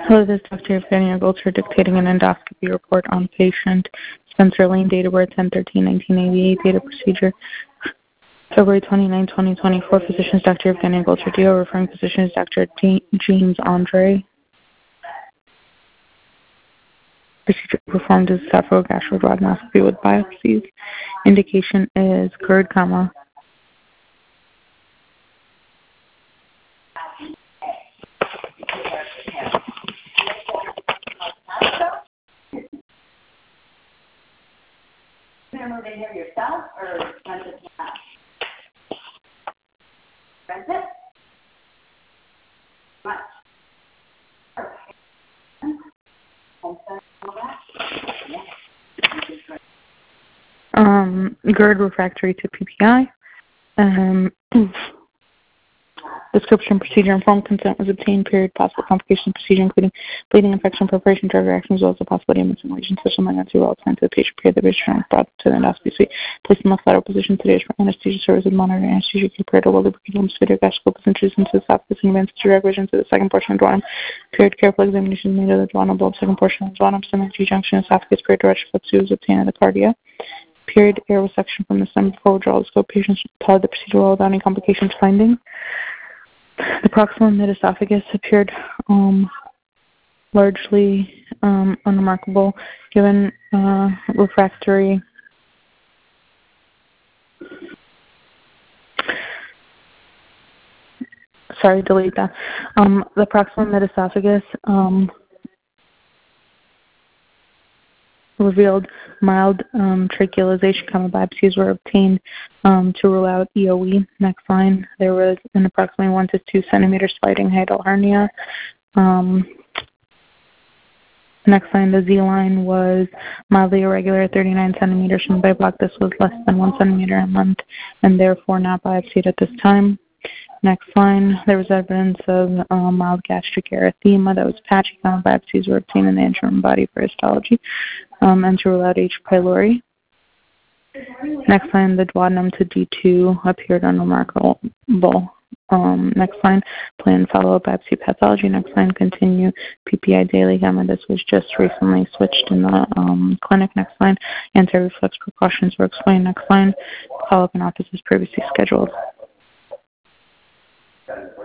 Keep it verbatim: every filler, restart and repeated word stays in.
Hello, this is Doctor Evgenia Golcher dictating an endoscopy report on patient Spencer Lane, date of birth ten thirteen nineteen eighty-eight, date of procedure February twenty-ninth, twenty twenty-four. Physicians Doctor Evgenia Golcher, D O. Referring physicians Doctor James Andre. Procedure performed is esophagogastroduodenoscopy with biopsies. Indication is GERD, comma. Remove in here yourself or rent it out? Rent it? Much. Um, GERD refractory to P P I. Um, description, procedure, informed consent was obtained. Period. Possible complications, procedure, including bleeding, infection, preparation, drug reactions, as well as the possibility of missing lesions. Such malignancy will attend to the patient. Period. The patient was brought to the endoscopy suite. Placed in the lateral position. Sedation for anesthesia services. Monitoring anesthesia. Period. While lubricating the gastroscope is introduced into the esophagus and advanced to drug vision to the second portion of the duodenum. Period. Careful examination is made of the duodenal bulb. Second portion of the duodenum. Stomach, G-junction, esophagus. Period. Direction fluid was obtained in the cardia. Period. Air resection from the stomach before withdrawal of the scope. Patients followed the procedure well without any complications findings. The proximal mid-esophagus appeared um, largely um, unremarkable given uh, refractory sorry, delete that. Um, the proximal mid-esophagus um, revealed mild um, trachealization, comma, biopsies were obtained um, to rule out E O E. Next line, there was an approximately one to two centimeter sliding hiatal hernia. Um, next line, the Z line was mildly irregular, thirty-nine centimeters from the bite block. This was less than one centimeter in length and therefore not biopsied at this time. Next line, there was evidence of um, mild gastric erythema that was patchy. Comma, biopsies were obtained in the interim body for histology um, and to rule out H. pylori. Next line, the duodenum to D two appeared unremarkable. Um, next line, plan follow-up biopsy pathology. Next line, continue P P I daily. Gamma, this was just recently switched in the um, clinic. Next line, anti-reflux precautions were explained. Next line, follow-up in office as previously scheduled.